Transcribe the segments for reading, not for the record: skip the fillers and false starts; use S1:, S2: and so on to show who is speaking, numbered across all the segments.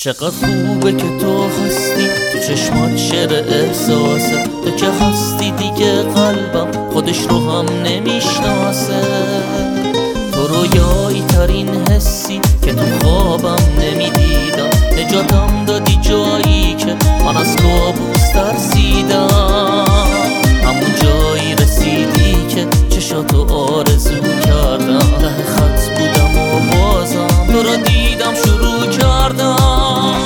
S1: چقدر خوبه که تو هستی، تو چشمات شعر احساسه. تو که هستی دیگه قلبم خودش رو هم نمیشناسه. تو رویایی ترین حسی که تو خوابم نمیدیدم. نجاتم دادی جایی که من از کابوس ترسیدم. همون جایی رسیدی که چشاتو آرزو کردم. ته خط بودم و بازم تو را دیدم شروع کردم.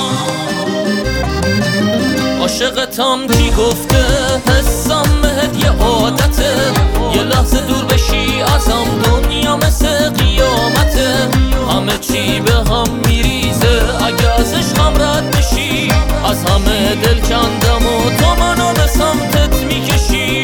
S1: عاشقتم کی گفته حسم بهت یه عادته. یه لحظه دور بشی ازم دنیا مثل قیامته. همه چی به هم میریزه اگه از عشقم رد بشی. از همه دل کندم و تو منو به سمتت میکشی.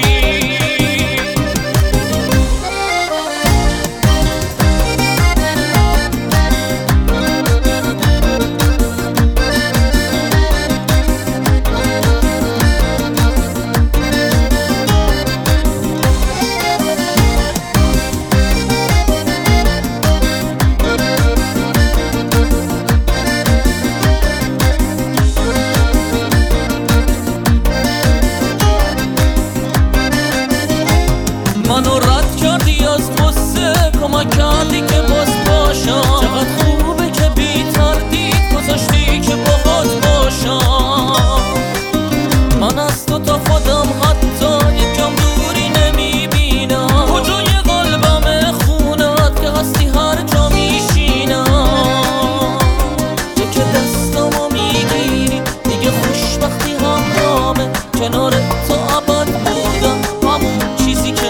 S1: منو رد کردی از قصه، کمک کردی که باز باشم. چقدر خوبه که بی تردید گذاشتی که باهات باشم. من از تو تا خودم حتی یکم دوری نمیبینم. کجای قلبم خونت که هستی هر جا میشینم. که دستامو میگیری دیگه خوشبختی همرامه. کنار تو ابد بودم همون چیزی که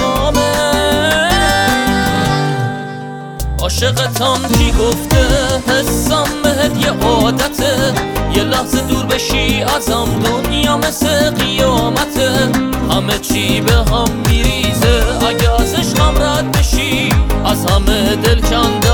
S1: عاشقتم کی گفته حسم بهت یه عادته. یه لحظه دور بشی ازم دنیا مثل قیامته. همه چی به هم میریزه اگه از عشقم رد بشی. از همه دل کنده